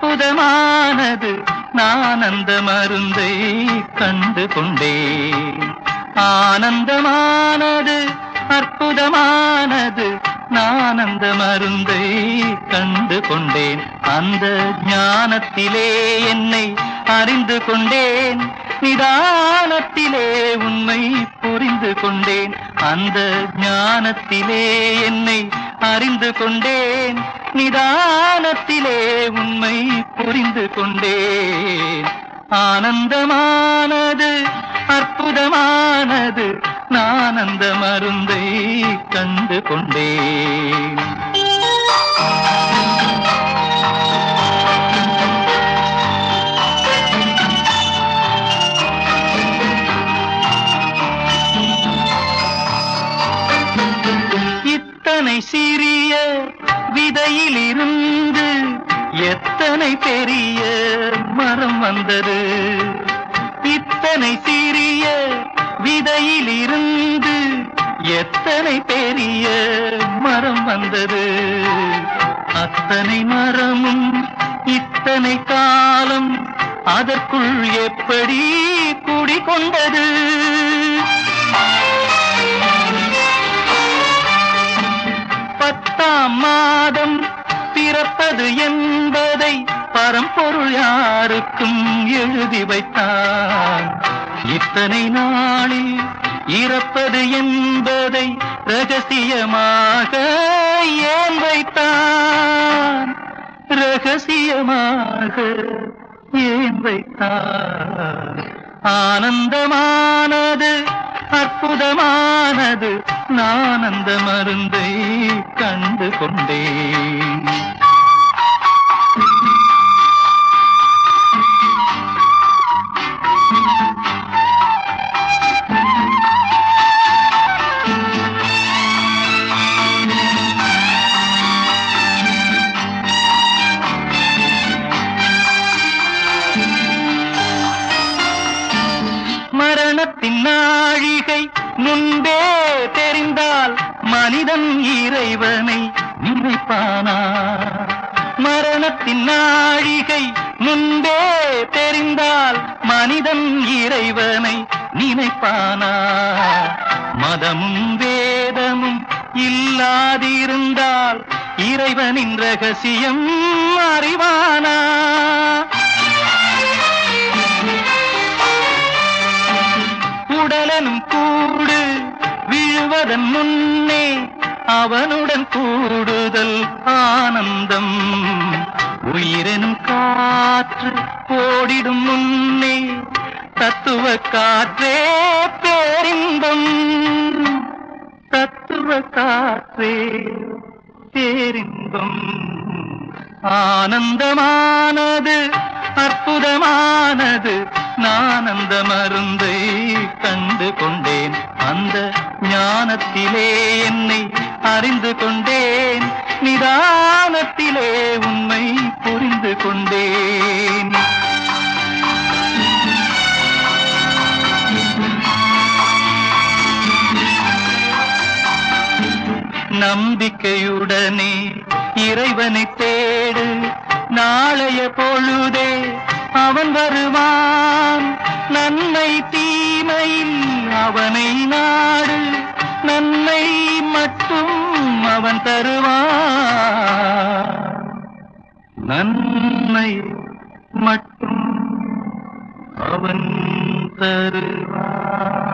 அற்புதமானது நான் அந்த மருந்தை கண்டு கொண்டேன். ஆனந்தமானது அற்புதமானது நான் அந்த மருந்தை கண்டு கொண்டேன். அந்த ஞானத்திலே என்னை அறிந்து கொண்டேன், நிதானத்திலே உண்மை புரிந்து கொண்டேன். அந்த ஞானத்திலே என்னை அறிந்து கொண்டேன், நிதானத்திலே உண்மை புரிந்து கொண்டேன். ஆனந்தமானது அற்புதமானது நான் அந்த மருந்தை கண்டு கொண்டேன். இத்தனை சிறிய விதையிலிருந்து எத்தனை பெரிய மரம் வந்தது. இத்தனை சிறிய விதையிலிருந்து எத்தனை பெரிய மரம் வந்தது. அத்தனை மரமும் இத்தனை காலம் அதற்குள் எப்படி குடிகொண்டது. பத்தாம் மாதம் பிறப்பது என்பதை பரம்பொருள் யாருக்கும் எழுதி வைத்தான். இத்தனை நாளில் இறப்பது என்பதை ரகசியமாக ஏன் வைத்தான். ரகசியமாக ஏன் வைத்தான். ஆனந்தமானது அற்புதமானது நான் அந்த மருந்தை கண்டு கொண்டேன். மரணத்தின் நாழிகை முன்பே தெரிந்தால் மனிதன் இறைவனை நினைப்பானா. மரணத்தின் நாழிகை முன்பே தெரிந்தால் மனிதன் இறைவனை நினைப்பானா. மதமும் வேதமும் இல்லாதிருந்தால் இறைவனின் ரகசியம் அறிவானா. உடலனும் கூடு விழுவதன் முன்னே அவனுடன் கூடுதல் ஆனந்தம். உயிரெனும் காற்று ஓடிடும் முன்னே தத்துவ காற்றே பேரின்பம். தத்துவ காற்றே பேரின்பம். ஆனந்தமானது அற்புதமானது நான் அந்த மருந்தை கண்டு கொண்டேன். அந்த ஞானத்திலே என்னை அறிந்து கொண்டேன், நிதானத்திலே உண்மை புரிந்து கொண்டேன். நம்பிக்கையுடனே இறைவனை தேடு, நாளைய பொழுதே அவன் வருவான். நன்மை தீமையில் அவனை நாடு, நன்மை மட்டும் அவன் தருவான். நன்மை மட்டும் அவன் தருவான்.